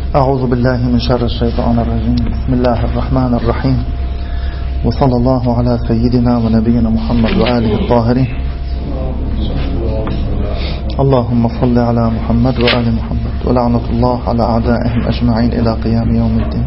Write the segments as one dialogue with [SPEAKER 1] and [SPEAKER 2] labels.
[SPEAKER 1] أعوذ بالله من شر الشيطان الرجيم. بسم الله الرحمن الرحيم، وصلى الله على سيدنا ونبينا محمد وآله الطاهرين. اللهم صل على محمد وآل محمد، ولعنة الله على أعدائهم أجمعين إلى قيام يوم الدين.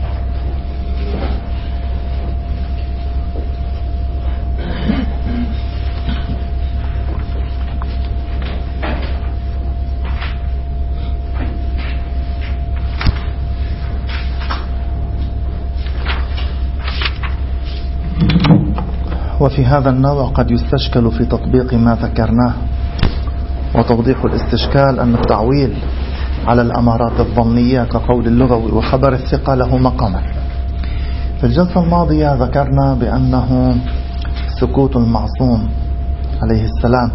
[SPEAKER 1] وفي هذا النوع قد يستشكل في تطبيق ما ذكرناه، وتوضيح الاستشكال أن التعويل على الأمارات الظنية كقول اللغوي وخبر الثقة له مقاما. في الجلسة الماضية ذكرنا بأنه سكوت المعصوم عليه السلام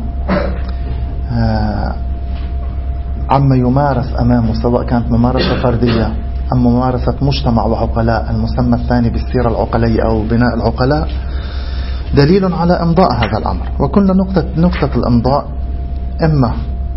[SPEAKER 1] عما يمارس أمامه، سواء كانت ممارسة فردية أم ممارسة مجتمع وعقلاء، المسمى الثاني بالسيرة العقلية أو بناء العقلاء، دليل على إمضاء هذا الأمر. وكنا نقطة الإمضاء إما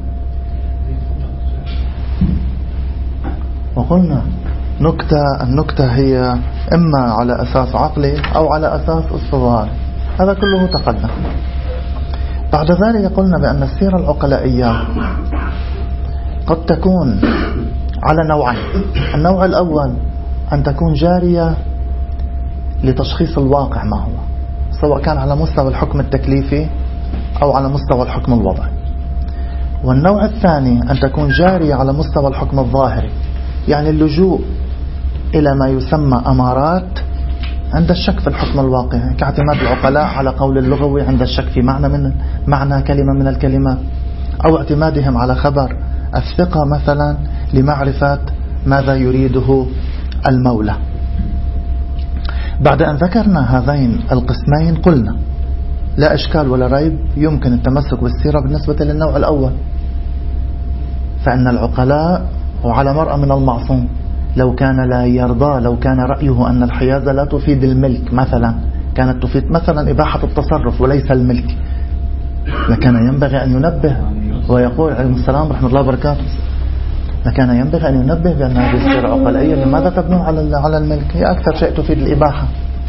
[SPEAKER 1] وقلنا النكتة هي إما على أساس عقلي أو على أساس استظهاري، هذا كله تقدم. بعد ذلك قلنا بأن السيرة العقلائية قد تكون على نوعين. النوع الأول أن تكون جارية لتشخيص الواقع ما هو، سواء كان على مستوى الحكم التكليفي أو على مستوى الحكم الوضعي. والنوع الثاني أن تكون جارية على مستوى الحكم الظاهري، يعني اللجوء إلى ما يسمى أمارات عند الشك في الحكم الواقعي، كاعتماد العقلاء على قول اللغوي عند الشك في معنى كلمة من الكلمات، أو اعتمادهم على خبر الثقة مثلا لمعرفة ماذا يريده المولى. بعد أن ذكرنا هذين القسمين قلنا لا إشكال ولا ريب يمكن التمسك بالسيرة بالنسبة للنوع الأول، فإن العقلاء وعلى مرأى من المعصوم لو كان لا يرضى، لو كان رأيه أن الحيازة لا تفيد الملك مثلا، كانت تفيد مثلا إباحة التصرف وليس الملك، لكان ينبغي أن ينبه ويقول عليه السلام رحمة الله وبركاته، لكان ينبغي أن ينبه بأن هذه السيرة عقلائية لماذا تبنون على الملك، هي أكثر شيء تفيد الإباحة.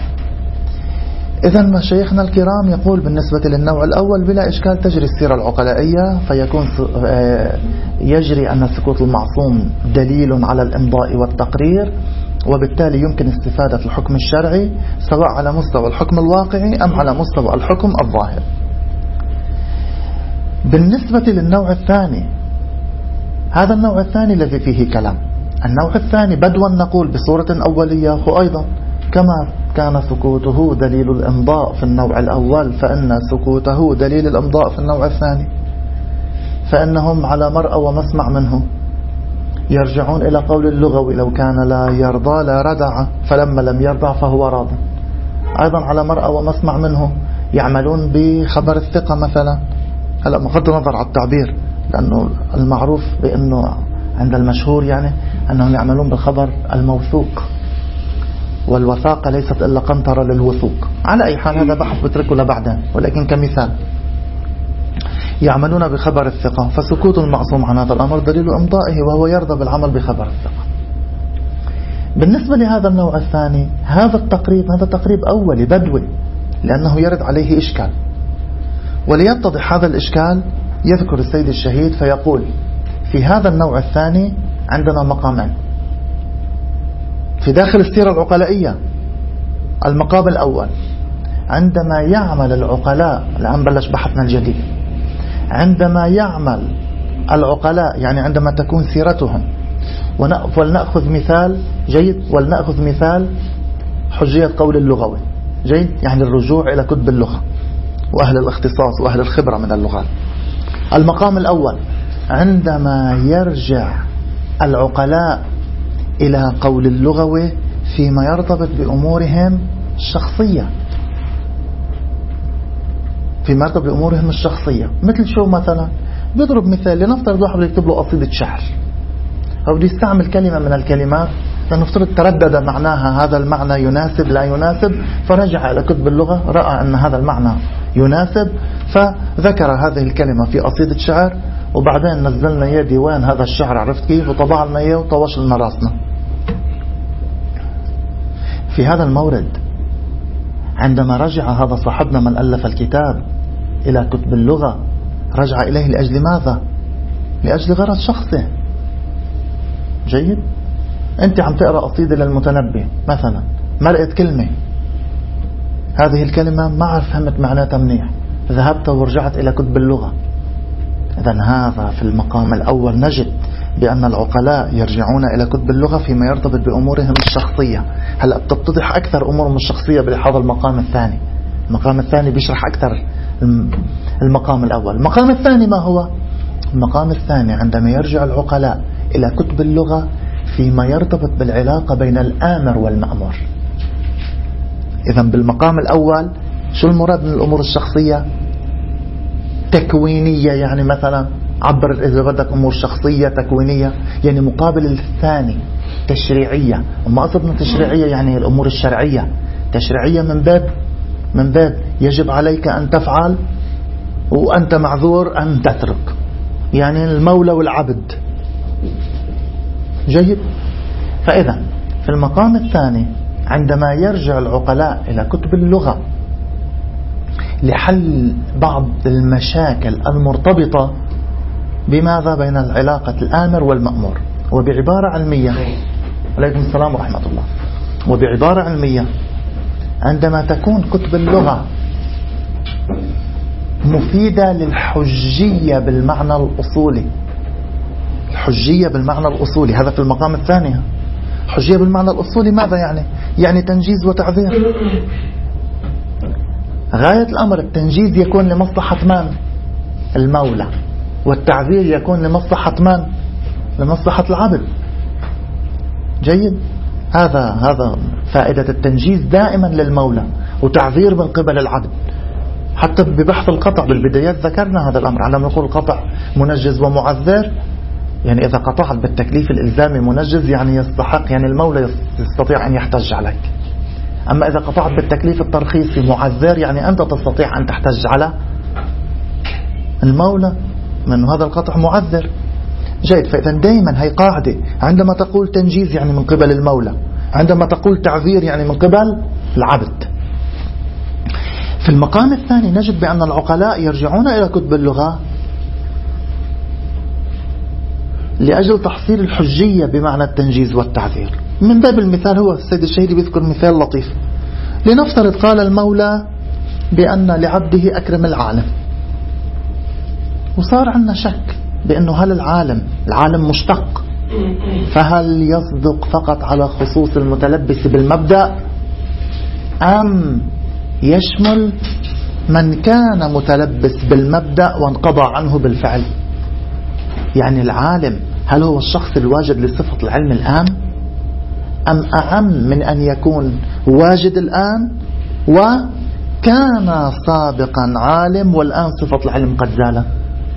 [SPEAKER 1] إذن مشايخنا الكرام يقول بالنسبة للنوع الأول بلا إشكال تجري السيرة العقلائية، فيكون يجري أن سكوت المعصوم دليل على الإمضاء والتقرير، وبالتالي يمكن استفادة الحكم الشرعي سواء على مستوى الحكم الواقعي أم على مستوى الحكم الظاهر. بالنسبة للنوع الثاني، هذا النوع الثاني الذي فيه كلام. النوع الثاني بدوا نقول بصورة أولية هو أيضا كما كان سكوته دليل الإمضاء في النوع الأول، فإن سكوته دليل الإمضاء في النوع الثاني، فإنهم على مرأى ومسمع منه يرجعون إلى قول اللغوي لو كان لا يرضى لا ردع، فلما لم يرضع فهو راض. أيضا على مرأى ومسمع منه يعملون بخبر الثقة مثلا، هلأ بغض النظر على التعبير لأنه المعروف بأنه عند المشهور يعني أنهم يعملون بالخبر الموثوق، والوثاقة ليست إلا قنطرة للوثوق. على أي حال هذا بحث بتركه لبعدين، ولكن كمثال يعملون بخبر الثقة، فسكوت المعصوم عن هذا الأمر دليل إمضائه وهو يرضى بالعمل بخبر الثقة. بالنسبة لهذا النوع الثاني هذا تقريب أولي بدوي، لأنه يرد عليه إشكال، وليتضح هذا الإشكال يذكر السيد الشهيد فيقول في هذا النوع الثاني عندنا مقامين في داخل السيرة العقلائية. المقام الأول عندما يعمل العقلاء، الآن بلش بحثنا الجديد، عندما يعمل العقلاء يعني عندما تكون سيرتهم، ولنأخذ مثال جيد، ولنأخذ مثال حجية قول اللغوي جيد، يعني الرجوع إلى كتب اللغة وأهل الاختصاص وأهل الخبرة من اللغات. المقام الأول عندما يرجع العقلاء إلى قول اللغوي فيما يرتبط بأمورهم الشخصية، مثل شو مثلا؟ بيضرب مثال، لنفترض واحد يكتب له قصيدة شعر أو بده يستعمل كلمة من الكلمات، لنفترض تردد معناها، هذا المعنى يناسب لا يناسب، فرجع إلى كتب اللغة رأى أن هذا المعنى يناسب، فذكر هذه الكلمة في قصيدة شعر وبعدين نزلنا اياه ديوان هذا الشعر، عرفت كيف، وطبع لنا اياه وطوش لنا راسنا. في هذا المورد عندما رجع هذا صاحبنا من ألف الكتاب إلى كتب اللغة، رجع إليه لأجل ماذا؟ لأجل غرض شخصي. جيد. أنت عم تقرأ قصيدة للمتنبي مثلا، مرقت كلمة، هذه الكلمة ما فهمت معناتها منيح، ذهبت ورجعت إلى كتب اللغة. إذن هذا في المقام الأول نجد بأن العقلاء يرجعون إلى كتب اللغة فيما يرتبط بأمورهم الشخصية. هلأ بتتضح أكثر أمورهم الشخصية بهذا المقام الثاني. المقام الثاني بيشرح أكثر المقام الأول. المقام الثاني ما هو؟ المقام الثاني عندما يرجع العقلاء إلى كتب اللغة فيما يرتبط بالعلاقة بين الآمر والمأمور. إذن بالمقام الأول شو المراد من الأمور الشخصية؟ تكوينية، يعني مثلا عبر إذا بدك أمور شخصية تكوينية، يعني مقابل الثاني تشريعية. وما قصدنا تشريعية يعني الأمور الشرعية، تشريعية من باب يجب عليك أن تفعل وأنت معذور أن تترك، يعني المولى والعبد. جيد. فإذا في المقام الثاني عندما يرجع العقلاء إلى كتب اللغة لحل بعض المشاكل المرتبطة بماذا بين العلاقة الآمر والمأمور، وبعبارة علمية، عليكم السلام ورحمة الله، وبعبارة علمية عندما تكون كتب اللغة مفيدة للحجية بالمعنى الأصولي، الحجية بالمعنى الأصولي، هذا في المقام الثاني. حجية بالمعنى الأصولي ماذا يعني؟ يعني تنجيز وتعذير. غاية الأمر التنجيز يكون لمصلحة من؟ المولى، والتعذير يكون لمصلحة من؟ لمصلحة العبد. جيد. هذا فائدة التنجيز دائما للمولى، وتعذير من قبل العبد. حتى ببحث القطع بالبدايات ذكرنا هذا الأمر، على ما نقول القطع منجز ومعذر، يعني إذا قطعت بالتكليف الإلزامي منجز يعني يستحق، يعني المولى يستطيع أن يحتج عليك. أما إذا قطعت بالتكليف الترخيصي معذر يعني أنت تستطيع أن تحتج على المولى من هذا القطع معذر. جيد. فإذا دائما هي قاعدة، عندما تقول تنجيز يعني من قبل المولى، عندما تقول تعذير يعني من قبل العبد. في المقام الثاني نجد بأن العقلاء يرجعون إلى كتب اللغة لأجل تحصيل الحجية بمعنى التنجيز والتعذير. من باب المثال هو السيد الشهيدي بيذكر مثال لطيف. لنفترض قال المولى بأن لعبده أكرم العالم، وصار عندنا شك بأنه هل العالم مشتق، فهل يصدق فقط على خصوص المتلبس بالمبدأ أم يشمل من كان متلبس بالمبدأ وانقضى عنه بالفعل؟ يعني العالم هل هو الشخص الواجد لصفة العلم الآن، أم أعم من أن يكون واجد الآن وكان سابقا عالم والآن صفة العلم قد زالت؟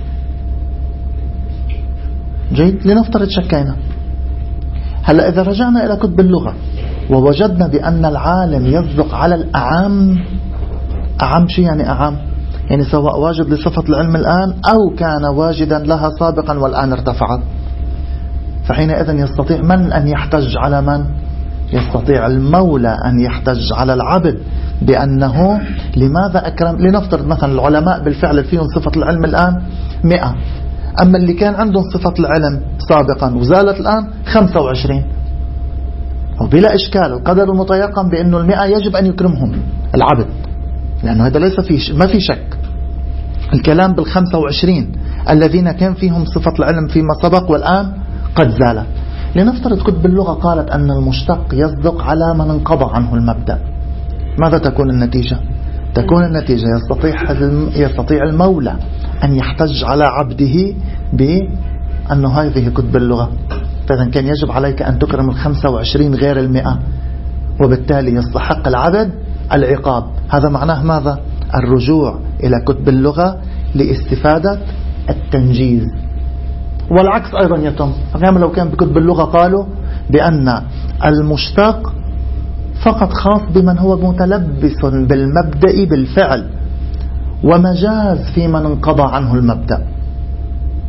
[SPEAKER 1] جيد. لنفترض شكينا. هلأ إذا رجعنا إلى كتب اللغة ووجدنا بأن العالم يصدق على الأعم، أعم شيء يعني أعم، يعني سواء واجد لصفة العلم الآن أو كان واجدا لها سابقا والآن ارتفعت، فحينئذ يستطيع من أن يحتج على من؟ يستطيع المولى أن يحتج على العبد بأنه لماذا أكرم. لنفترض مثلا العلماء بالفعل فيهم صفة العلم الآن 100، أما اللي كان عندهم صفة العلم سابقا وزالت الآن 25، وبلا إشكال القدر المتيقن بأنه 100 يجب أن يكرمهم العبد، لأنه هذا ليس ما في شك. الكلام بال25 الذين كان فيهم صفة العلم فيما سبق والآن قد زالت. لنفترض كتب اللغة قالت أن المشتق يصدق على من انقضى عنه المبدأ، ماذا تكون النتيجة؟ تكون النتيجة يستطيع المولى أن يحتج على عبده بأنه هذه كتب اللغة، فإذا كان يجب عليك أن تكرم 25 غير 100، وبالتالي يستحق العبد العقاب. هذا معناه ماذا؟ الرجوع إلى كتب اللغة لاستفادة التنجيز. والعكس أيضا يتم. فكما لو كان بكتب اللغة قالوا بأن المشتق فقط خاص بمن هو متلبس بالمبدأ بالفعل، ومجاز في من انقضى عنه المبدأ.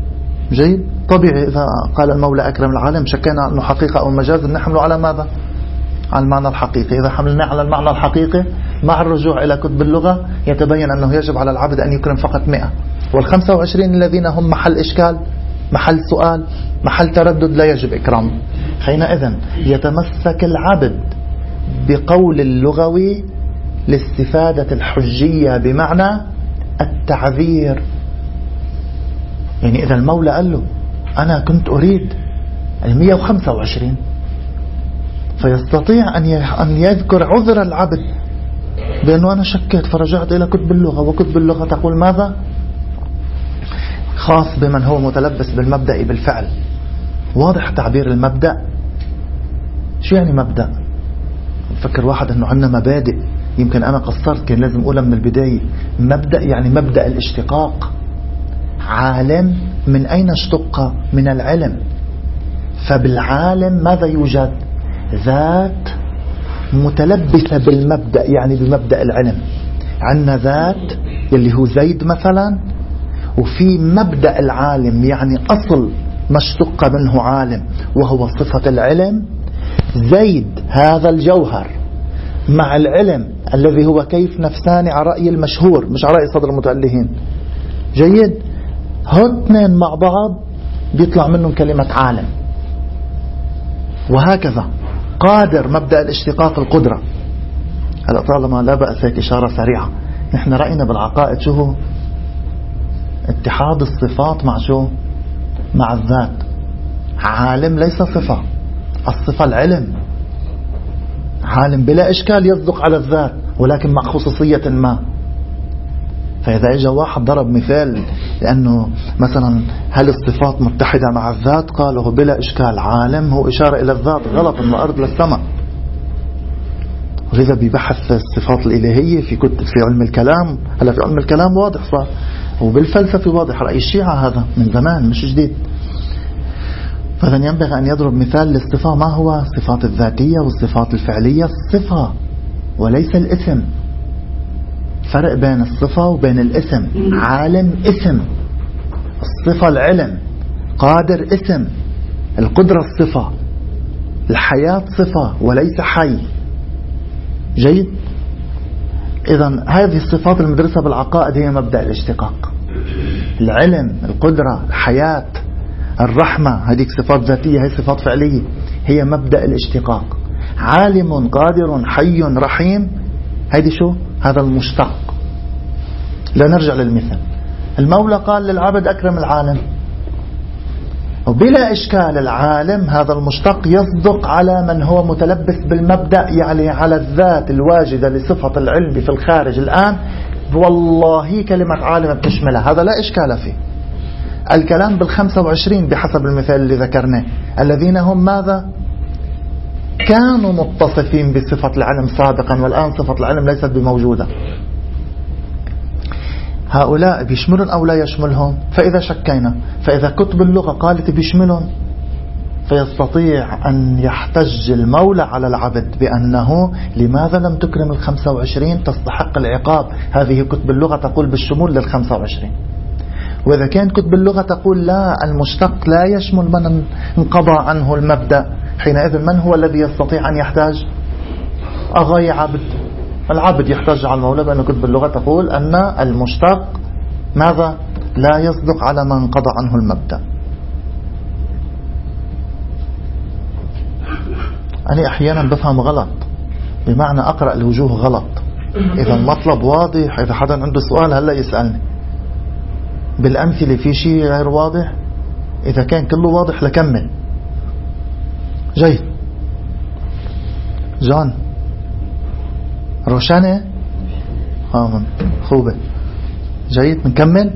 [SPEAKER 1] جيد. طبيعي إذا قال المولى أكرم العالم شكينا أنه حقيقة أو مجاز نحمله على ماذا؟ على المعنى الحقيقي. إذا حملنا على المعنى الحقيقي مع الرجوع إلى كتب اللغة يتبين أنه يجب على العبد أن يكرم فقط 100. وال25 الذين هم محل إشكال، محل سؤال، محل تردد لا يجب إكرامه. حينئذ يتمسك العبد بقول اللغوي لاستفادة الحجية بمعنى التعذير. يعني إذا المولى قال له أنا كنت أريد 125 فيستطيع أن يذكر عذر العبد بأنه أنا شكيت فرجعت إلى كتب اللغة، وكتب اللغة تقول ماذا؟ خاص بمن هو متلبس بالمبدأ بالفعل. واضح تعبير المبدأ؟ شو يعني مبدأ؟ فكر واحد أنه عندنا مبادئ، يمكن أنا قصرت، كان لازم أقولها من البداية. مبدأ يعني مبدأ الاشتقاق. عالم من أين اشتق؟ من العلم. فبالعالم ماذا يوجد؟ ذات متلبسة بالمبدأ، يعني بمبدأ العلم. عندنا ذات يلي هو زيد مثلا، وفي مبدأ العالم يعني أصل ما اشتق منه عالم وهو صفة العلم. زيد هذا الجوهر مع العلم الذي هو كيف نفساني على رأي المشهور مش على رأي صدر المتألهين. جيد. هاتنين مع بعض بيطلع منهم كلمة عالم. وهكذا قادر، مبدأ الاشتقاق القدرة. هلا طالما لا بأس هيك إشارة سريعة، نحن رأينا بالعقائد شو هو؟ اتحاد الصفات مع شو؟ مع الذات. عالم ليس صفة، الصفة العلم. عالم بلا إشكال يصدق على الذات ولكن مع خصوصية ما. فإذا اجى واحد ضرب مثال لأنه مثلا هل الصفات متحدة مع الذات، قاله بلا إشكال عالم هو إشارة إلى الذات، غلط، من الأرض للسماء. ولذا ببحث الصفات الإلهية في كتب في علم الكلام، هلا في علم الكلام واضح صار، وبالفلسفة واضح، رأي الشيعة هذا من زمان مش جديد. فإذا ينبغي أن يضرب مثال للصفة. ما هو؟ الصفات الذاتية والصفات الفعلية. الصفة وليس الاسم. فرق بين الصفة وبين الاسم. عالم اسم، الصفة العلم. قادر اسم، القدرة الصفة، الحياة صفة وليس حي. جيد. إذن هذه الصفات المدرسة بالعقائد هي مبدأ الاشتقاق. العلم، القدرة، الحياة، الرحمة، هذه صفات ذاتية، هي صفات فعلية، هي مبدأ الاشتقاق. عالم، قادر، حي، رحيم، هذه شو؟ هذا المشتق. لا نرجع للمثال. المولى قال للعبد أكرم العالم، وبلا إشكال العالم هذا المشتق يصدق على من هو متلبس بالمبدأ، يعني على الذات الواجدة لصفة العلم في الخارج. الآن والله كلمة عالم بتشملها، هذا لا إشكال فيه. الكلام بال25 بحسب المثال اللي ذكرناه، الذين هم ماذا؟ كانوا متصفين بصفة العلم سابقا والآن صفة العلم ليست بموجودة. هؤلاء بيشملون أو لا يشملهم؟ فإذا شكينا، فإذا كتب اللغة قالت بيشملون، فيستطيع أن يحتج المولى على العبد بأنه لماذا لم تكرم 25 تستحق العقاب. هذه كتب اللغة تقول بالشمول لل25. وإذا كانت كتب اللغة تقول لا، المشتق لا يشمل من انقضى عنه المبدأ، حينئذ من هو الذي يستطيع أن يحتاج؟ أغاي عبد. العبد يحتاج على المولى بأن كتب اللغة تقول أن المشتق ماذا؟ لا يصدق على من انقضى عنه المبدأ. أنا أحيانا بفهم غلط، بمعنى أقرأ الوجوه غلط. إذا المطلب واضح، إذا حدا عنده سؤال هلا يسألني. بالأمثلة في شيء غير واضح؟ إذا كان كله واضح لكمل. جيد. جان روشانة خوبة. جيد. نكمل.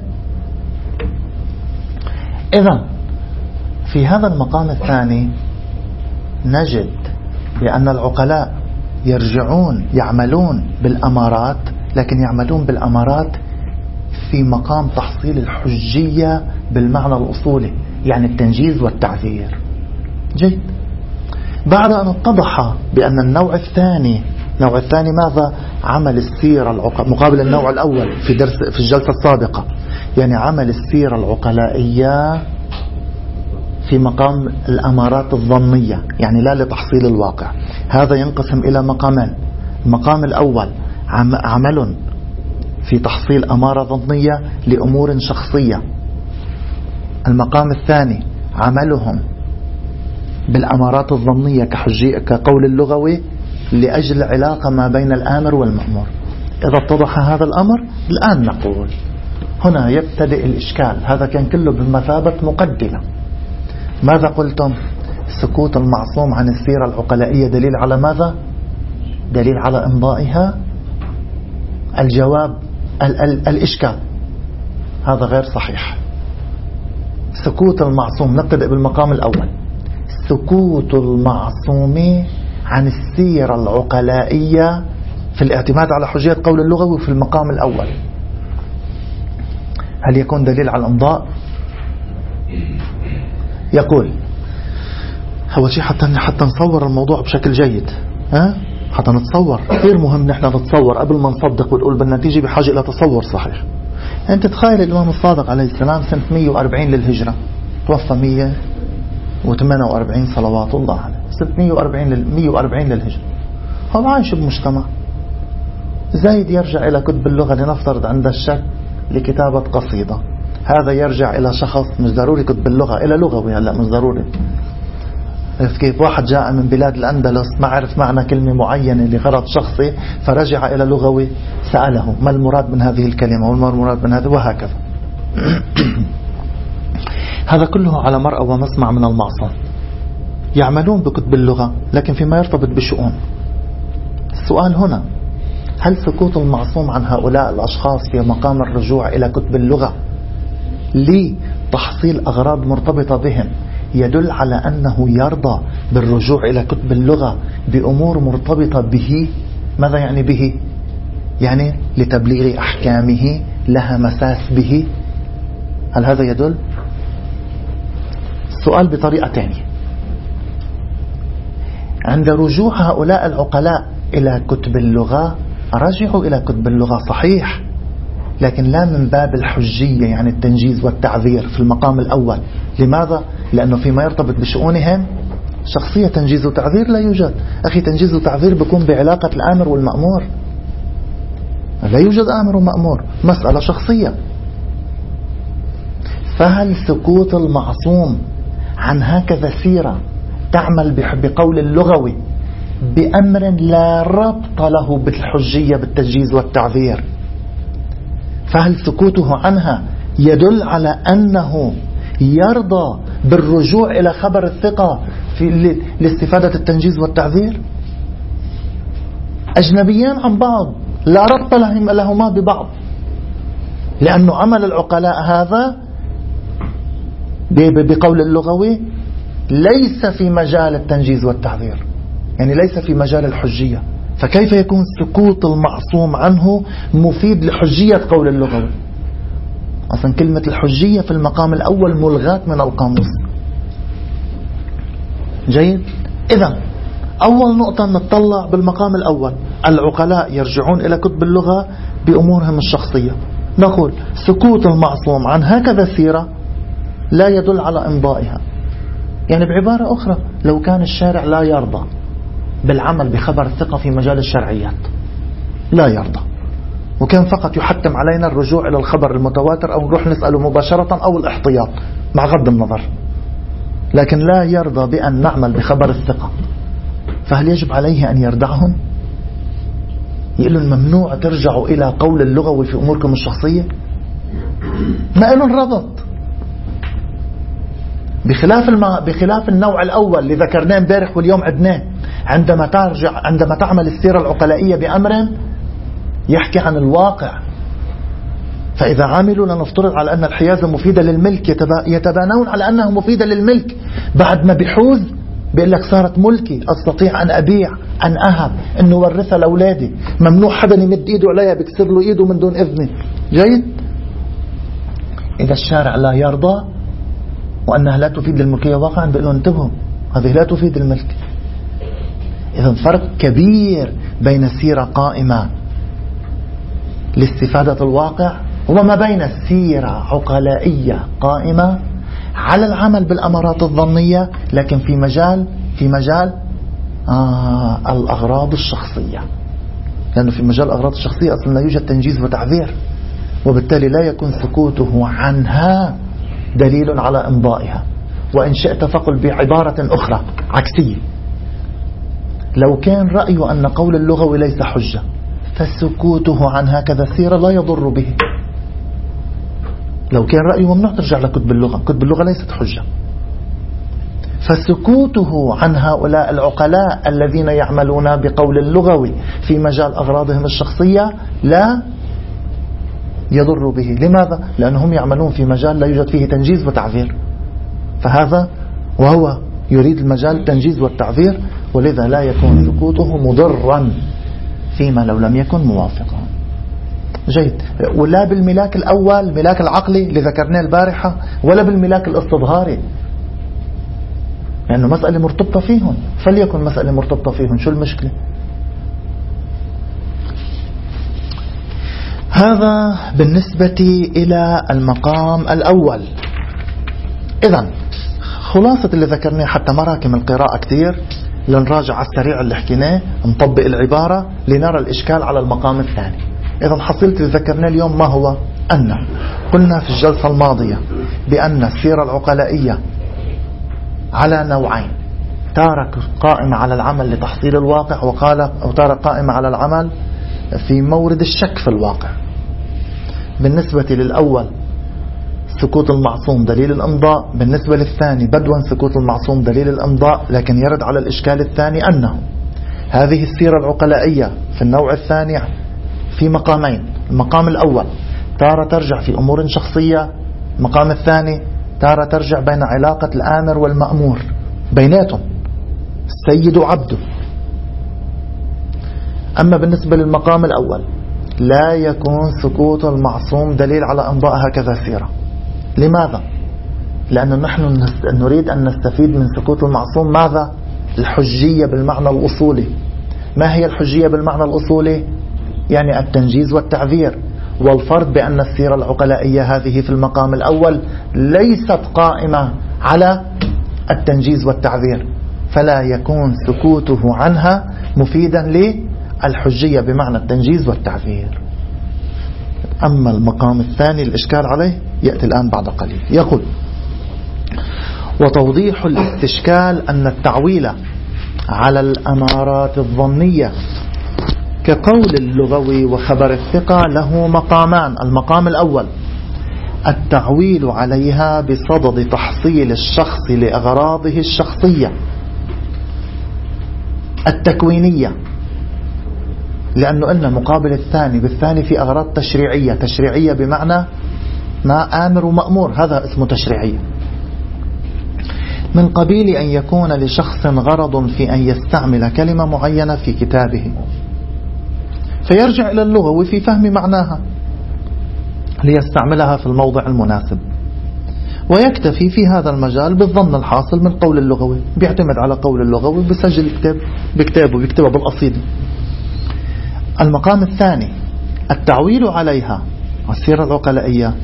[SPEAKER 1] إذن في هذا المقام الثاني نجد بأن العقلاء يرجعون يعملون بالأمارات، لكن يعملون بالأمارات في مقام تحصيل الحجية بالمعنى الأصولي، يعني التنجيز والتعذير. جيد. بعد أن اتضح بأن النوع الثاني ماذا؟ عمل السيرة مقابل النوع الأول في الجلسة السابقة، يعني عمل السيرة العقلائية في مقام الأمارات الظنية، يعني لا لتحصيل الواقع. هذا ينقسم إلى مقامين. المقام الأول عمل في تحصيل أمارة ظنية لأمور شخصية. المقام الثاني عملهم بالأمارات الظنية كقول اللغوي لأجل علاقة ما بين الآمر والمأمور. إذا اتضح هذا الأمر الآن نقول هنا يبتدئ الإشكال. هذا كان كله بمثابة مقدمة. ماذا قلتم؟ سكوت المعصوم عن السيرة العقلائية دليل على ماذا؟ دليل على إمضائها. الجواب الإشكال هذا غير صحيح. سكوت المعصوم، نبتدئ بالمقام الأول. سكوت المعصوم عن السيرة العقلائية في الاعتماد على حجية قول اللغوي في المقام الأول، هل يكون دليل على الإمضاء؟ يقول أول شيء حتى نصور الموضوع بشكل جيد، حتى نتصور. كثير مهم نحن نتصور قبل ما نصدق ونقول بالنتيجة، بحاجة إلى تصور صحيح. أنت تخيل الإمام الصادق عليه السلام سنة 140 للهجرة، توفى 148 صلوات الله عليه، سنة 140 للهجرة. هو عايش بمجتمع زايد يرجع إلى كتب اللغة، لنفترض عند الشك لكتابة قصيدة، هذا يرجع إلى شخص مش ضروري كتب اللغة، إلى لغوي. هلأ مش ضروري. كيف واحد جاء من بلاد الأندلس ما عرف معنى كلمة معينة لغرض شخصي، فرجع إلى لغوي سأله ما المراد من هذه الكلمة وما المراد من هذا، وهكذا. هذا كله على مرأى ومسمع من المعصوم. يعملون بكتب اللغة لكن فيما يرتبط بشؤون. السؤال هنا، هل سكوت المعصوم عن هؤلاء الأشخاص في مقام الرجوع إلى كتب اللغة لتحصيل أغراض مرتبطة بهم يدل على أنه يرضى بالرجوع إلى كتب اللغة بأمور مرتبطة به؟ ماذا يعني به؟ يعني لتبليغ أحكامه، لها مساس به. هل هذا يدل؟ السؤال بطريقة تانية، عند رجوع هؤلاء العقلاء إلى كتب اللغة، رجعوا إلى كتب اللغة صحيح، لكن لا من باب الحجية، يعني التنجيز والتعذير في المقام الأول. لماذا؟ لأنه فيما يرتبط بشؤونهم شخصية تنجيز وتعذير لا يوجد. أخي، تنجيز وتعذير بيكون بعلاقة الآمر والمأمور، لا يوجد آمر ومأمور، مسألة شخصية. فهل سكوت المعصوم عن هكذا سيرة تعمل بقول اللغوي بأمر لا ربط له بالحجية بالتنجيز والتعذير، فهل سكوته عنها يدل على أنه يرضى بالرجوع إلى خبر الثقة لاستفادة التنجيز والتعذير؟ أجنبيان عن بعض، لا ربط لهما ببعض، لأنه عمل العقلاء هذا بقول اللغوي ليس في مجال التنجيز والتعذير، يعني ليس في مجال الحجية. فكيف يكون سكوت المعصوم عنه مفيد لحجية قول اللغوي؟ أصلا كلمة الحجية في المقام الأول ملغاة من القاموس. جيد. إذن أول نقطة نتطلع بالمقام الأول، العقلاء يرجعون إلى كتب اللغة بأمورهم الشخصية. نقول سكوت المعصوم عن هكذا سيرة لا يدل على إمضائها. يعني بعبارة أخرى، لو كان الشارع لا يرضى بالعمل بخبر الثقة في مجال الشرعيات، لا يرضى، وكان فقط يحتم علينا الرجوع إلى الخبر المتواتر أو نروح نسأله مباشرة أو الاحتياط مع غض النظر، لكن لا يرضى بأن نعمل بخبر الثقة، فهل يجب عليه أن يردعهم؟ يقول لهم ممنوع ترجعوا إلى قول اللغوي في أموركم الشخصية؟ ما لهم ربط. بخلاف النوع الأول اللي ذكرناه امبارح واليوم عدناه، عندما تعمل السيرة العقلائية بأمر يحكي عن الواقع، فإذا عملوا لنفترض على أن الحيازة مفيدة للملك، يتبانون على أنها مفيدة للملك، بعد ما بيحوز بيقول لك صارت ملكي، أستطيع أن أبيع، أن أهب، أن نورثها لأولادي، ممنوع حدا يمد إيده عليها، بيكسر له إيده من دون إذنه. جيد. إذا الشارع لا يرضى وأنها لا تفيد الملكية واقعا، بيقول له انتبهوا، هذه لا تفيد الملك. إذن فرق كبير بين سيرة قائمة لاستفادة الواقع وما بين سيرة عقلائية قائمة على العمل بالأمارات الظنية، لكن في مجال الأغراض الشخصية، لأنه في مجال الأغراض الشخصية أصلا لا يوجد تنجيز وتعذير، وبالتالي لا يكون سكوته عنها دليل على إمضائها. وإن شئت فقل بعبارة أخرى عكسية، لو كان رأيه أن قول اللغوي ليس حجة فسكوته عن هكذا السيرة لا يضر به. لو كان رأيه ممنوع ترجع لكتب اللغة، كتب اللغة ليست حجة، فسكوته عن هؤلاء العقلاء الذين يعملون بقول اللغوي في مجال أغراضهم الشخصية لا يضر به. لماذا؟ لأنهم يعملون في مجال لا يوجد فيه تنجيز وتعذير، فهذا وهو يريد المجال التنجيز والتعذير، ولذا لا يكون سكوته مضرا فيما لو لم يكن موافقا. جيد. ولا بالملاك الأول ملاك العقلي اللي ذكرناه البارحة، ولا بالملاك الاستظهاري، لأنه مسألة مرتبطة فيهم، فليكن مسألة مرتبطة فيهم، شو المشكلة؟ هذا بالنسبة إلى المقام الأول. إذن خلاصة اللي ذكرناه حتى مراكم القراءة كتير، لنراجع على السريع اللي حكيناه، نطبق العبارة لنرى الإشكال على المقام الثاني. إذن حصلت اللي ذكرناه اليوم ما هو؟ أن قلنا في الجلسة الماضية بأن السيرة العقلائية على نوعين، تارة قائمة على العمل لتحصيل الواقع، وتارة قائمة على العمل في مورد الشك في الواقع. بالنسبة للأول سكوت المعصوم دليل الإمضاء، بالنسبة للثاني بدوا سكوت المعصوم دليل الإمضاء، لكن يرد على الإشكال الثاني أنه هذه السيرة العقلائية في النوع الثاني في مقامين. المقام الأول تارة ترجع في أمور شخصية، المقام الثاني تارة ترجع بين علاقة الآمر والمأمور، بيناتهم السيد وعبده. أما بالنسبة للمقام الأول لا يكون سكوت المعصوم دليل على إمضاء هكذا سيرة. لماذا؟ لأنه نحن نريد أن نستفيد من سكوت المعصوم ماذا؟ الحجية بالمعنى الأصولي. ما هي الحجية بالمعنى الأصولي؟ يعني التنجيز والتعذير. والفرض بأن السيرة العقلائية هذه في المقام الأول ليست قائمة على التنجيز والتعذير، فلا يكون سكوته عنها مفيدا للحجية بمعنى التنجيز والتعذير. أما المقام الثاني الإشكال عليه يأتي الآن بعد قليل. يقول: وتوضيح الاستشكال أن التعويل على الأمارات الظنية كقول اللغوي وخبر الثقة له مقامان. المقام الأول التعويل عليها بصدد تحصيل الشخص لأغراضه الشخصية التكوينية، لأنه قلنا مقابل الثاني بالثاني في أغراض تشريعية. تشريعية بمعنى ما آمر ومأمور، هذا اسمه تشريعية. من قبيل أن يكون لشخص غرض في أن يستعمل كلمة معينة في كتابه، فيرجع إلى اللغة في فهم معناها ليستعملها في الموضع المناسب، ويكتفي في هذا المجال بالظن الحاصل من قول اللغوي، بيعتمد على قول اللغوي، بسجل بكتابه بيكتبها بالقصيدة. المقام الثاني التعويل عليها السيرة العقلائية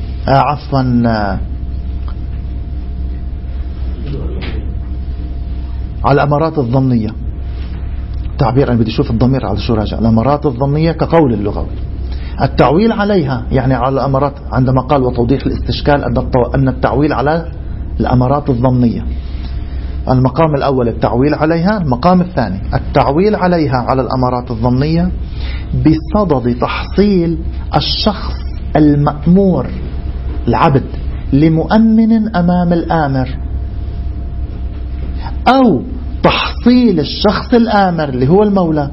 [SPEAKER 1] على الأمارات الظنية. تعبير أنا بدي أشوف الضمير على شو راجع. الأمارات الظنية كقول اللغوي. التعويل عليها يعني على الأمارات، عندما قال وتوضيح الاستشكال أن التعويل على الأمارات الظنية. المقام الأول التعويل عليها، المقام الثاني التعويل عليها على الأمارات الظنية بصدد تحصيل الشخص المأمور العبد لمؤمن أمام الآمر، أو تحصيل الشخص الآمر اللي هو المولى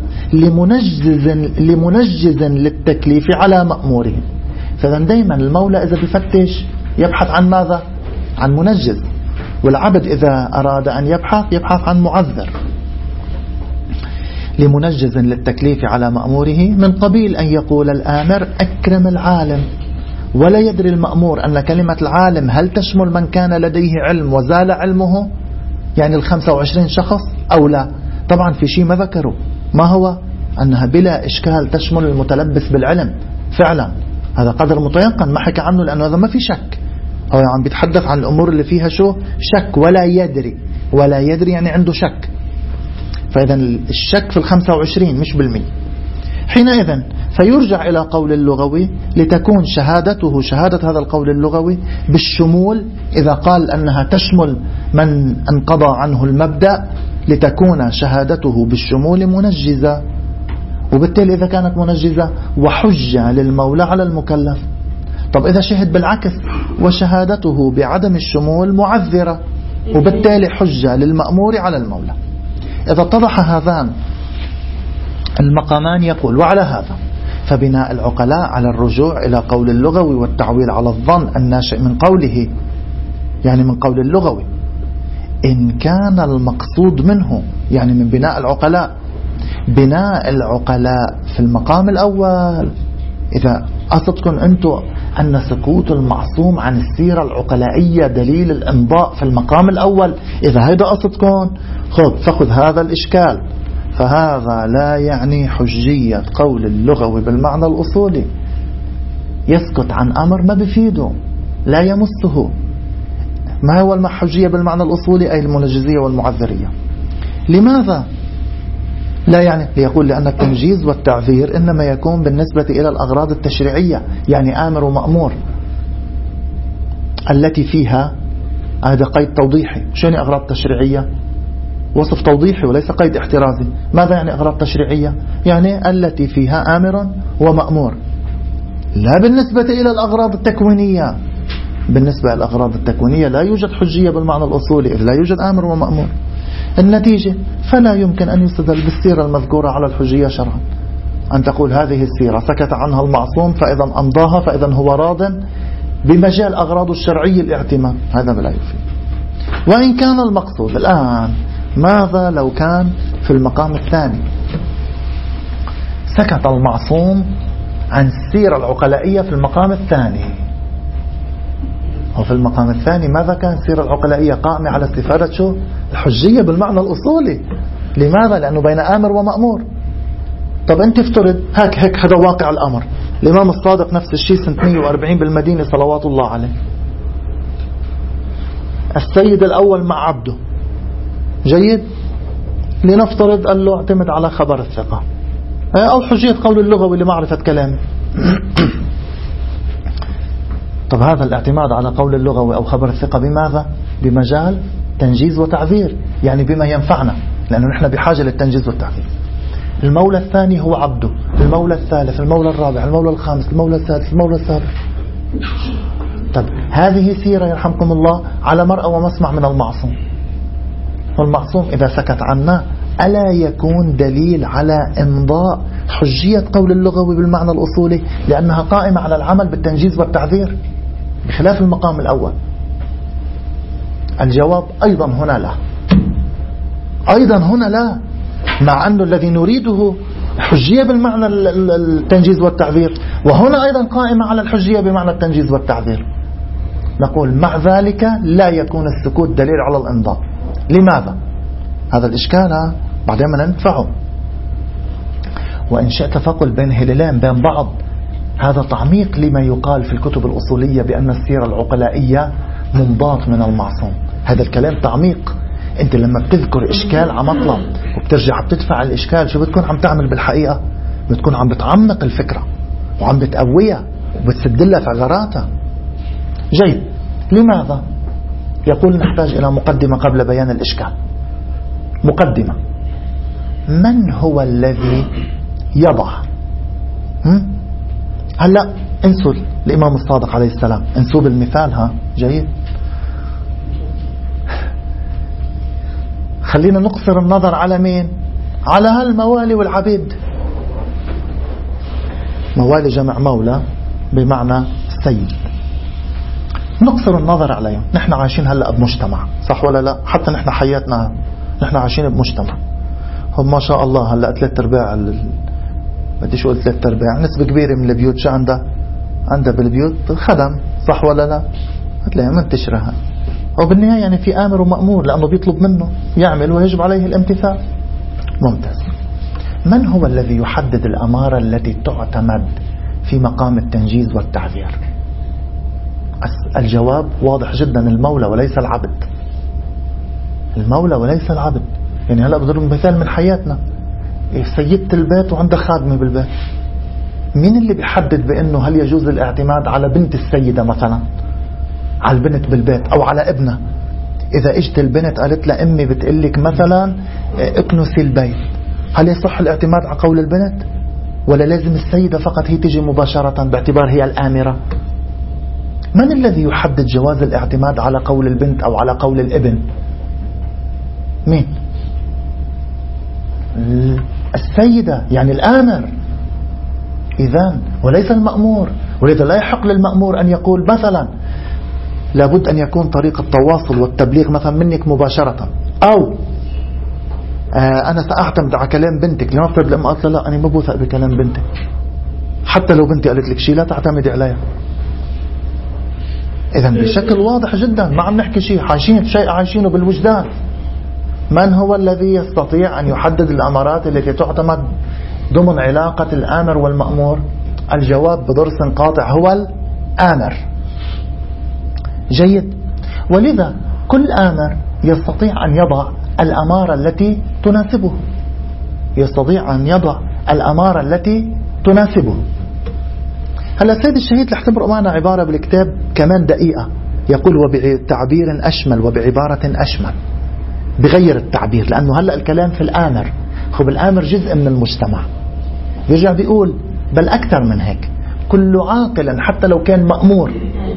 [SPEAKER 1] لمنجز للتكليف على مأموره. فإذا دايما المولى إذا بفتش يبحث عن ماذا؟ عن منجز، والعبد إذا أراد أن يبحث عن معذر. لمنجز للتكليف على مأموره، من قبيل أن يقول الآمر أكرم العالم، ولا يدري المأمور أن كلمة العالم هل تشمل من كان لديه علم وزال علمه، يعني 25 شخص أو لا. طبعا في شيء ما ذكروا، ما هو؟ أنها بلا إشكال تشمل المتلبس بالعلم فعلا، هذا قدر متيقن ما حكى عنه، لأنه هذا ما في شك. هو عم بيتحدث عن الأمور اللي فيها شو شك. ولا يدري يعني عنده شك. فإذا الشك في 25 مش بالمية. حينئذ فيرجع إلى قول اللغوي لتكون شهادته شهادة هذا القول اللغوي بالشمول، إذا قال أنها تشمل من انقضى عنه المبدأ لتكون شهادته بالشمول منجزة. وبالتالي إذا كانت منجزة وحجة للمولى على المكلف. طب إذا شهد بالعكس وشهادته بعدم الشمول معذرة، وبالتالي حجة للمأمور على المولى. إذا اتضح هذان المقامان يقول وعلى هذا فبناء العقلاء على الرجوع إلى قول اللغوي والتعويل على الظن الناشئ من قوله، يعني من قول اللغوي، إن كان المقصود منه يعني من بناء العقلاء في المقام الأول. إذا قصدكم أنتم أن سكوت المعصوم عن السيرة العقلائية دليل الإمضاء في المقام الأول، إذا هيدا قصدكم فخذ هذا الإشكال. فهذا لا يعني حجية قول اللغوي بالمعنى الأصولي. يسكت عن أمر ما بفيده، لا يمسه. ما هو الحجية بالمعنى الأصولي؟ أي المنجزية والمعذرية. لماذا؟ لا يعني ليقول لأن التنجيز والتعذير إنما يكون بالنسبة إلى الأغراض التشريعية، يعني آمر ومأمور التي فيها، هذا قيد توضيحي. شو يعني أغراض تشريعية؟ وصف توضيحي وليس قيد احترازي. ماذا يعني أغراض تشريعية؟ يعني التي فيها آمر ومأمور، لا بالنسبة إلى الأغراض التكوينية. بالنسبة للأغراض التكوينية لا يوجد حجية بالمعنى الأصولي، إذ لا يوجد آمر ومأمور. النتيجة فلا يمكن أن يستدل بالسيرة المذكورة على الحجية شرعا. أن تقول هذه السيرة سكت عنها المعصوم فإذا أمضاها فإذا هو راض بمجال أغراض الشرعي الاعتماد، هذا لا يفيد. وإن كان المقصود الآن، ماذا لو كان في المقام الثاني سكت المعصوم عن السيرة العقلائية في المقام الثاني؟ وفي المقام الثاني ماذا كان السيرة العقلائية قائمة على استفادة شو؟ الحجية بالمعنى الأصولي. لماذا؟ لأنه بين آمر ومأمور. طب أنت افترض هيك هذا واقع الأمر. الإمام الصادق نفس الشيء سنة 140 بالمدينة صلوات الله عليه. السيد الأول مع عبده، جيد، لنفترض قال له اعتمد على خبر الثقة أو حجية قول اللغوي لمعرفة كلامه. طب هذا الاعتماد على قول اللغوي أو خبر الثقة بماذا؟ بمجال تنجيز وتعذير، يعني بما ينفعنا، لأنه نحن بحاجة للتنجيز والتعذير. المولى الثاني هو عبده، المولى الثالث، المولى الرابع، المولى الخامس، المولى السادس، المولى السابع. طب هذه سيرة يرحمكم الله على مرأى ومسمع من المعصوم. والمعصوم إذا سكت عنا ألا يكون دليل على إمضاء حجية قول اللغوي بالمعنى الأصولي، لأنها قائمة على العمل بالتنجيز والتعذير بخلاف المقام الأول؟ الجواب أيضا هنا لا، أيضا هنا لا، مع أنه الذي نريده حجية بالمعنى التنجيز والتعذير، وهنا أيضا قائمة على الحجية بمعنى التنجيز والتعذير. نقول مع ذلك لا يكون السكوت دليل على الإمضاء. لماذا؟ هذا الإشكال بعدين ما ندفعه. وإن شئت فقل بين هلالين بين بعض، هذا تعميق لما يقال في الكتب الأصولية بأن السيرة العقلائية منضات من المعصوم. هذا الكلام تعميق. أنت لما بتذكر إشكال على مطلب وبترجع بتدفع الإشكال، شو بتكون عم تعمل بالحقيقة؟ بتكون عم بتعمق الفكرة وعم بتقويها وبتسدلها ثغراتها. جيد. لماذا؟ يقول نحتاج إلى مقدمة قبل بيان الإشكال. مقدمة. من هو الذي يضع؟ هلأ انسوا الإمام الصادق عليه السلام، انسوا بالمثال. جيد. خلينا نقصر النظر على مين؟ على هالموالي والعبيد. موالي جمع مولى بمعنى سيد. نقصر النظر عليهم. نحن عايشين هلأ بمجتمع، صح ولا لا؟ حتى نحن حياتنا نحن عايشين بمجتمع هم ما شاء الله هلأ 3/4 بديش أقول 3/4 نسبة كبيرة من البيوت شو عندها بالبيوت خدم، صح ولا لا؟ هتلاقيها منتشرة. وبالنهاية يعني في آمر ومأمور، لأنه بيطلب منه يعمل ويجب عليه الامتثال. ممتاز. من هو الذي يحدد الأمارة التي تعتمد في مقام التنجيز والتعذير؟ الجواب واضح جدا، المولى وليس العبد. المولى وليس العبد. يعني هلأ بضرب مثال من حياتنا، سيدة البيت وعندها خادمة بالبيت، مين اللي بيحدد بأنه هل يجوز الاعتماد على بنت السيدة مثلا، على البنت بالبيت أو على ابنها؟ إذا اجت البنت قالت لأمي بتقلك مثلا اكنسي البيت، هل يصح الاعتماد على قول البنت، ولا لازم السيدة فقط هي تجي مباشرة باعتبار هي الآمرة؟ من الذي يحدد جواز الاعتماد على قول البنت أو على قول الابن؟ مين؟ السيدة، يعني الآمر إذن، وليس المأمور. ولذا لا يحق للمأمور أن يقول مثلا لابد أن يكون طريق التواصل والتبليغ مثلا منك مباشرة، أو أنا سأعتمد على كلام بنتك. لنفرض لما قلت لا أنا ما بوثق بكلام بنتك، حتى لو بنتي قالت لك شيء لا تعتمدي عليها. إذن بشكل واضح جدا ما عم نحكي شيء، عايشين شيء عايشينه بالوجدان. من هو الذي يستطيع أن يحدد الأمارات التي تعتمد ضمن علاقة الآمر والمأمور؟ الجواب بدرس قاطع هو الآمر. جيد. ولذا كل آمر يستطيع أن يضع الأمارة التي تناسبه، يستطيع أن يضع الأمارة التي تناسبه. هلا السيد الشهيد رح تمرق معنا عبارة بالكتاب كمان دقيقة، يقول وبتعبير أشمل وبعبارة أشمل، بغير التعبير، لأنه هلأ الكلام في الآمر، خب الآمر جزء من المجتمع. يرجع بيقول بل أكثر من هيك، كل عاقل حتى لو كان مأمور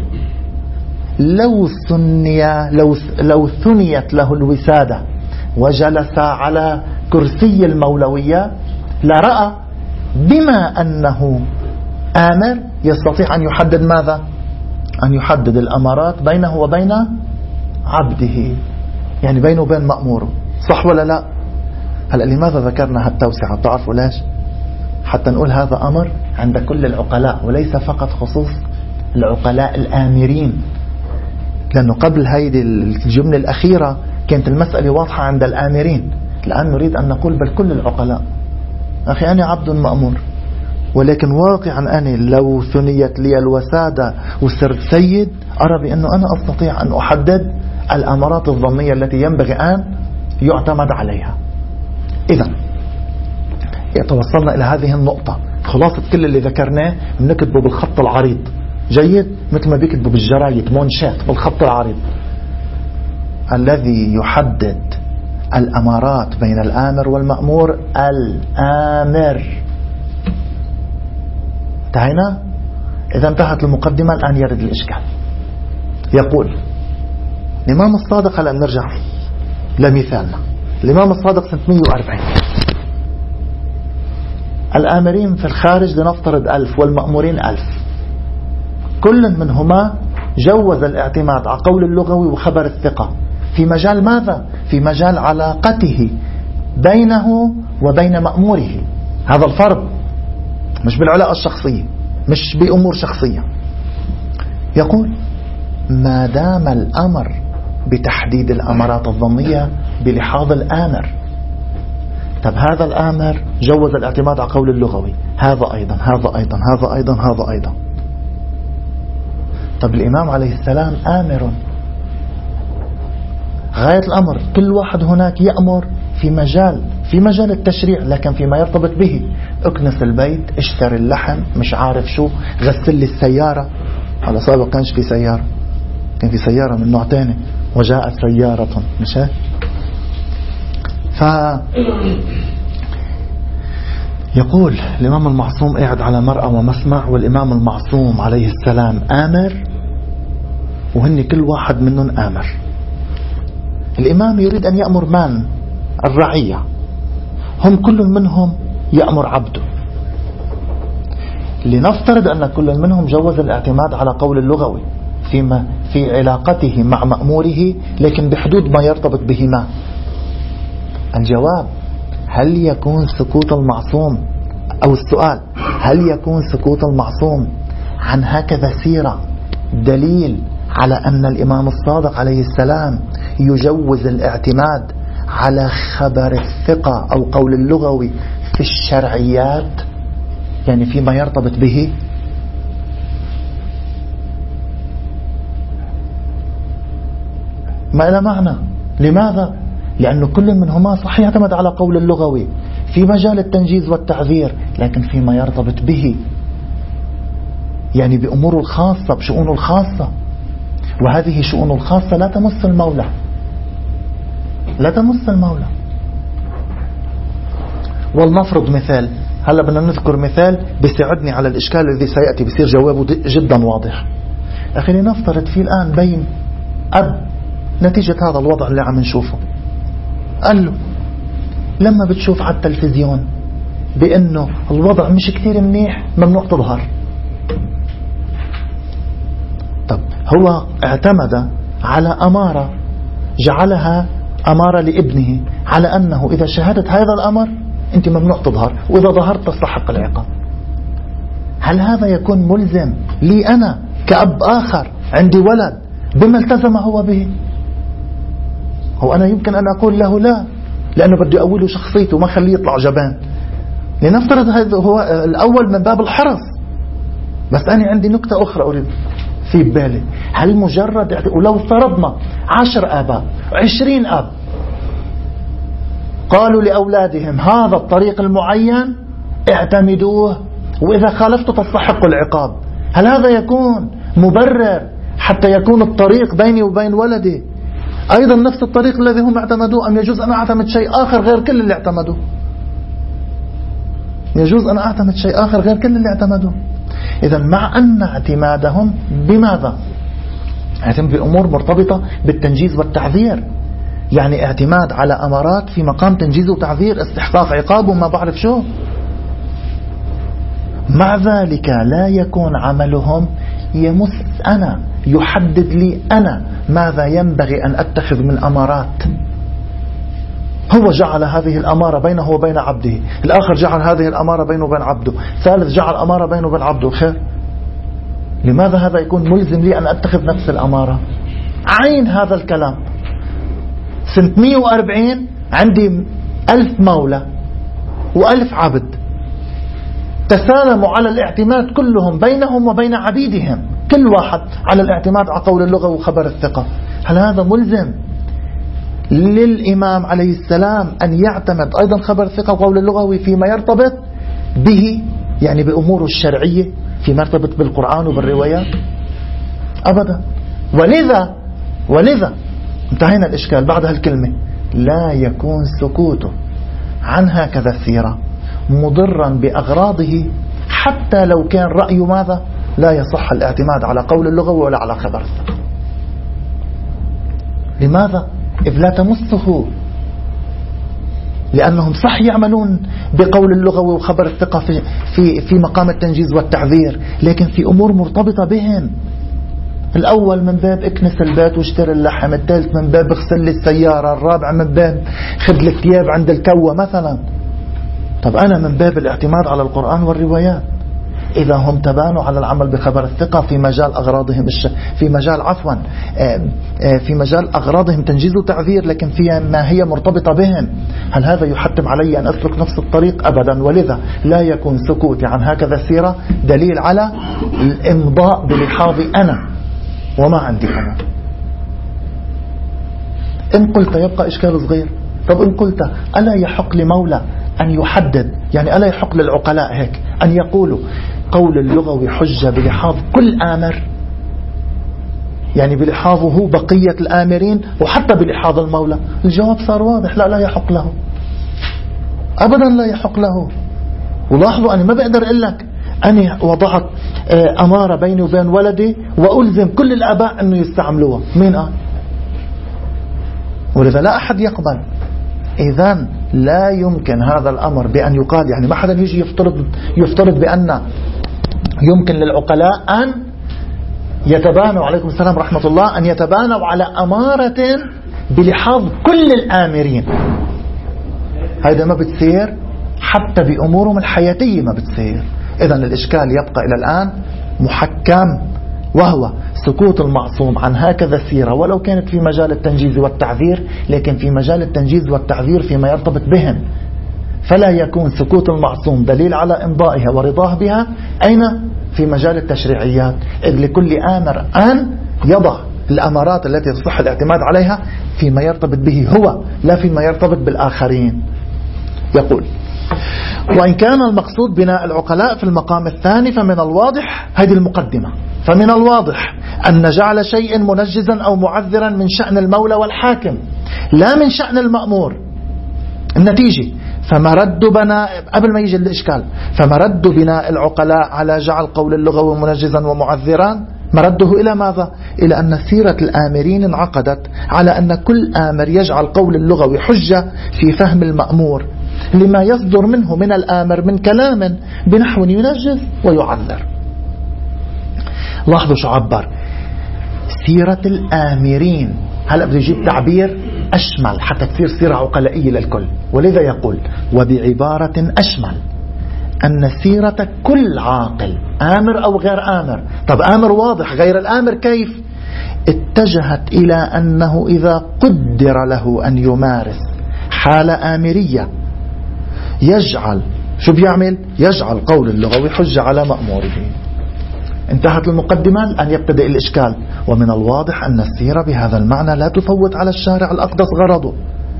[SPEAKER 1] لو ثنيت له الوسادة وجلس على كرسي المولوية لرأى بما أنه آمر يستطيع أن يحدد ماذا؟ أن يحدد الأمارات بينه وبين عبده، يعني بينه وبين مأموره. صح ولا لا؟ هلأ لماذا ذكرنا هالتوسعة؟ بتعرفوا ليش؟ حتى نقول هذا أمر عند كل العقلاء وليس فقط خصوص العقلاء الآمرين، لأنه قبل هيدي الجملة الأخيرة كانت المسألة واضحة عند الآمرين. الآن نريد أن نقول بل كل العقلاء. أخي أنا عبد مأمور، ولكن واقعا أنا لو ثنيت لي الوسادة وصرت سيد أرى بأنه أنا أستطيع أن أحدد الأمارات الظنية التي ينبغي أن يعتمد عليها. إذن توصلنا إلى هذه النقطة. خلاصة كل اللي ذكرناه بنكتبه بالخط العريض. جيد، مثل ما بيكتبوا بالجرايد مونشات بالخط العريض. الذي يحدد الأمارات بين الآمر والمأمور الآمر. انتهينا؟ إذا انتهت المقدمة الآن يرد الإشكال. يقول الإمام الصادق، هلا نرجع لمثالنا. الإمام الصادق سنة 140، الآمرين في الخارج لنفترض 1000 والمأمورين 1000، كل منهما جوز الاعتماد على قول اللغوي وخبر الثقة في مجال ماذا؟ في مجال علاقته بينه وبين مأموره. هذا الفرض، مش بالعلاقة الشخصية، مش بأمور شخصية. يقول ما دام الأمر بتحديد الأمارات الظنية بلحاظ الآمر. طب هذا الآمر جوز الاعتماد على قول اللغوي، هذا أيضا هذا أيضا هذا أيضا هذا أيضا. طب الإمام عليه السلام آمر غاية الأمر، كل واحد هناك يأمر في مجال التشريع، لكن فيما يرتبط به، اكنس البيت، اشتري اللحم، مش عارف شو، غسل لي السيارة. على سابق كانش في سيارة، كان في سيارة من نوع تاني، وجاءت سيارة، مش هيك؟ يقول الإمام المعصوم قاعد على مرأى ومسمع، والإمام المعصوم عليه السلام آمر، وهن كل واحد منهم آمر. الإمام يريد أن يأمر من؟ الرعية، هم كل منهم يأمر عبده. لنفترض أن كل منهم جوز الاعتماد على قول اللغوي في علاقته مع مأموره، لكن بحدود ما يرتبط بهما. الجواب هل يكون سكوت المعصوم، أو السؤال هل يكون سكوت المعصوم عن هكذا سيرة دليل على أن الإمام الصادق عليه السلام يجوز الاعتماد على خبر الثقة أو قول اللغوي في الشرعيات، يعني فيما يرتبط به؟ ما له معنى. لماذا؟ لأنه كل منهما صحيح يعتمد على قول اللغوي في مجال التنجيز والتعذير، لكن فيما يرتبط به، يعني بأموره الخاصة، بشؤونه الخاصة، وهذه شؤونه الخاصة لا تمس المولى، لا تمس المولى. ولنفرض مثال، هلا بدنا نذكر مثال بيساعدني على الإشكال الذي سيأتي، بيصير جوابه جدا واضح. أخي لنفترض في الآن بين أب نتيجة هذا الوضع اللي عم نشوفه، قال له لما بتشوف على التلفزيون بأنه الوضع مش كتير منيح ممنوع تظهر. طب هو اعتمد على أمارة جعلها أمارة لابنه على أنه إذا شاهدت هذا الأمر أنت ممنوع تظهر، وإذا ظهرت تستحق العقاب. هل هذا يكون ملزم لي أنا كأب آخر عندي ولد بما التزم هو به؟ هو أنا يمكن أن أقول له لا، لأنه بدي أوله شخصيته ما خليه يطلع جبان. لنفترض هذا هو الأول من باب الحرص. بس أنا عندي نكتة أخرى أريد في بالي. هل مجرد ولو افترضنا 10 آباء 20 أب قالوا لأولادهم هذا الطريق المعين اعتمدوه وإذا خالفتوا تستحقوا العقاب، هل هذا يكون مبرر حتى يكون الطريق بيني وبين ولدي أيضا نفس الطريق الذي هم اعتمدوه، أم يجوز أن أعتمد شيء آخر غير كل اللي اعتمدوه؟ يجوز أن أعتمد شيء آخر غير كل اللي اعتمدوه. إذا مع أن اعتمادهم بماذا؟ اعتماد بأمور مرتبطة بالتنجيز والتعذير، يعني اعتماد على أمارات في مقام تنجيز وتعذير، استحقاق عقاب وما بعرف شو. مع ذلك لا يكون عملهم يمس أنا، يحدد لي أنا ماذا ينبغي أن أتخذ من أمارات. هو جعل هذه الأمارة بينه وبين عبده، الآخر جعل هذه الأمارة بينه وبين عبده، ثالث جعل أمارة بينه وبين عبده. خير، لماذا هذا يكون ملزم لي أن أتخذ نفس الأمارة؟ عين هذا الكلام. سنة 140 عندي 1000 مولى و1000 عبد تسالموا على الاعتماد كلهم بينهم وبين عبيدهم، كل واحد على الاعتماد على قول اللغة وخبر الثقة. هل هذا ملزم للإمام عليه السلام أن يعتمد أيضا خبر الثقة وقول اللغوي فيما يرتبط به، يعني بأموره الشرعية فيما يرتبط بالقرآن وبالروايات؟ أبدا. ولذا انتهينا الإشكال بعد هالكلمة. لا يكون سكوته عن هكذا السيرة مضرا بأغراضه حتى لو كان رأيه ماذا؟ لا يصح الاعتماد على قول اللغوي ولا على خبر الثقة. لماذا؟ إذ لا تمسه، لأنهم صح يعملون بقول اللغوي وخبر الثقة في مقام التنجيز والتعذير، لكن في أمور مرتبطة بهم. الأول من باب اكنس البيت واشتري اللحم، الثالث من باب اغسل لي السيارة، الرابع من باب خذ لي الثياب عند الكوة مثلا. طب أنا من باب الاعتماد على القرآن والروايات. إذا هم تبانوا على العمل بخبر الثقة في مجال أغراضهم في مجال أغراضهم تنجيز وتعذير، لكن فيها ما هي مرتبطة بهم، هل هذا يحتم علي أن أسلك نفس الطريق؟ أبدا. ولذا لا يكون سكوتي عن هكذا السيرة دليل على الإمضاء بلحاظي أنا وما عندي أنا. إن قلت يبقى إشكال صغير. طب إن قلت ألا يحق لمولى أن يحدد، يعني ألا يحق للعقلاء هيك أن يقولوا قول اللغوي حجة بلحاظ كل آمر، يعني بلحاظه بقية الآمرين وحتى بلحاظ المولى؟ الجواب صار واضح، لا يحق له أبدا، لا يحق له. ولاحظوا أنا ما بقدر أقول لك أنا وضعت أمارة بيني وبين ولدي وألزم كل الآباء أنه يستعملوها. مين قال؟ ولذا لا أحد يقبل. إذن لا يمكن هذا الأمر بأن يقال، يعني ما حدا يجي يفترض بأن يمكن للعقلاء أن يتبانوا، عليكم السلام ورحمة الله، أن يتبانوا على أمارة بلحاظ كل الآمرين. هذا ما بتصير حتى بأمورهم الحياتية، ما بتصير. إذن الإشكال يبقى إلى الآن محكم، وهو سكوت المعصوم عن هكذا السيرة ولو كانت في مجال التنجيز والتعذير، لكن في مجال التنجيز والتعذير فيما يرتبط بهم، فلا يكون سكوت المعصوم دليل على إمضائها ورضاه بها. أين؟ في مجال التشريعيات، إذ لكل آمر أن يضع الأمارات التي تصح الاعتماد عليها فيما يرتبط به هو لا فيما يرتبط بالآخرين. يقول: وإن كان المقصود بناء العقلاء في المقام الثاني فمن الواضح، هذه المقدمة، فمن الواضح أن جعل شيء منجزا أو معذرا من شأن المولى والحاكم لا من شأن المأمور. النتيجة فمرد بناء، قبل ما يجي الإشكال، فمرد بناء العقلاء على جعل قول اللغوي منجزا ومعذرا مرده إلى ماذا؟ إلى أن سيرة الآمرين انعقدت على أن كل آمر يجعل قول اللغوي حجة في فهم المأمور لما يصدر منه من الآمر من كلام بنحو ينجز ويعذر. لاحظوا شو عبر: سيرة الآمرين. هلأ بده يجيب تعبير أشمل حتى تصير سيرة عقلائية للكل، ولذا يقول: وبعبارة أشمل أن سيرة كل عاقل آمر أو غير آمر. طب آمر واضح، غير الآمر كيف؟ اتجهت إلى أنه إذا قدر له أن يمارس حالة آمرية يجعل شو بيعمل؟ يجعل قول اللغوي حجة على مأموره. انتهت المقدمة، أن يبتدئ الإشكال: ومن الواضح أن السيرة بهذا المعنى لا تفوت على الشارع الأقدس غرضه،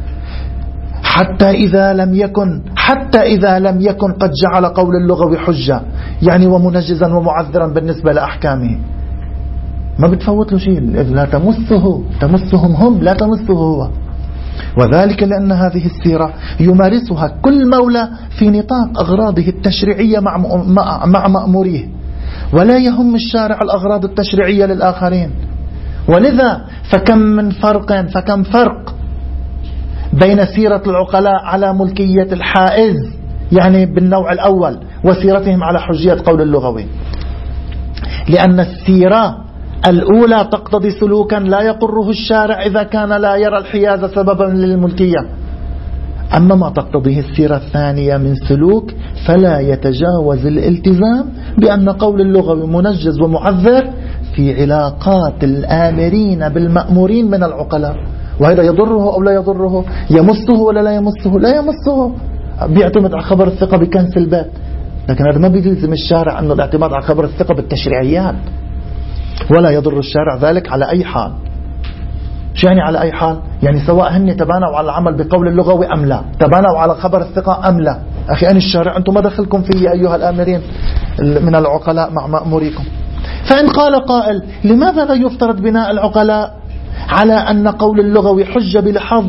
[SPEAKER 1] حتى إذا لم يكن قد جعل قول اللغوي حجة، يعني ومنجزا ومعذرا بالنسبة لأحكامه، ما بتفوت له شيء، لا تمسهم هم، لا تمسه هو. وذلك لأن هذه السيرة يمارسها كل مولى في نطاق أغراضه التشريعية مع مأموريه، ولا يهم الشارع الأغراض التشريعية للآخرين. ولذا فكم فرق بين سيرة العقلاء على ملكية الحائز، يعني بالنوع الأول، وسيرتهم على حجية قول اللغوي، لأن السيرة الأولى تقتضي سلوكا لا يقره الشارع إذا كان لا يرى الحياز سببا للملكية، أما ما تقتضيه السيرة الثانية من سلوك فلا يتجاوز الالتزام بأن قول اللغوي منجز ومعذر في علاقات الآمرين بالمأمورين من العقلاء. وهذا يضره أو لا يضره؟ يمسه ولا لا يمسه؟ لا يمسه، بيعتمد على خبر الثقة بكنس البيت. لكن هذا ما بيلزم الشارع أنه الاعتماد على خبر الثقة بالتشريعيات، ولا يضر الشارع ذلك على أي حال. شو يعني على أي حال؟ يعني سواء هن تبانوا على العمل بقول اللغوي أم لا، تبانوا على خبر الثقة أم لا. أخي أنا الشارع، أنتم ما دخلكم فيه أيها الآمرين من العقلاء مع مأموريكم. فإن قال قائل: لماذا لا يفترض بناء العقلاء على أن قول اللغوي حجة بلحاظ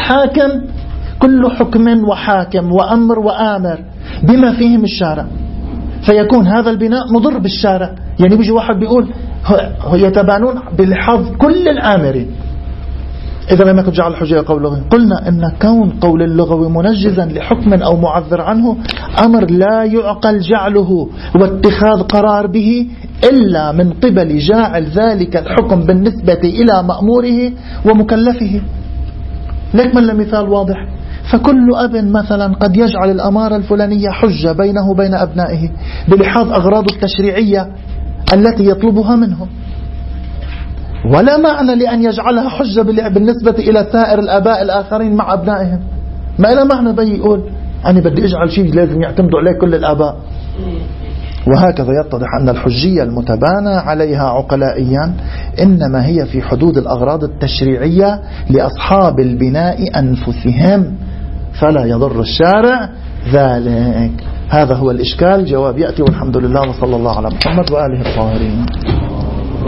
[SPEAKER 1] كل حكم وحاكم وأمر وآمر بما فيهم الشارع، فيكون هذا البناء مضر بالشارع؟ يعني بيجي واحد بيقول يتبانون بلحاظ كل الآمرين، إذا لم يكن جعل الحجة قول اللغوي. قلنا إن كون قول اللغوي منجزا لحكم أو معذر عنه أمر لا يعقل جعله واتخاذ قرار به إلا من قبل جاعل ذلك الحكم بالنسبة إلى مأموره ومكلفه. لك من المثال واضح: فكل أب مثلا قد يجعل الأمارة الفلانية حجة بينه وبين أبنائه بلحاظ أغراض التشريعية التي يطلبها منهم، ولا معنى لأن يجعلها حجة بالنسبة إلى سائر الآباء الآخرين مع أبنائهم. ما إلى معنى يقول أنا بدي أجعل شيء لازم يعتمدوا عليه كل الآباء. وهكذا يتضح أن الحجية المتبانى عليها عقلائيا إنما هي في حدود الأغراض التشريعية لأصحاب البناء أنفسهم، فلا يضر الشارع ذلك. هذا هو الإشكال. جواب يأتي، والحمد لله، وصلى الله على محمد وآله الطاهرين.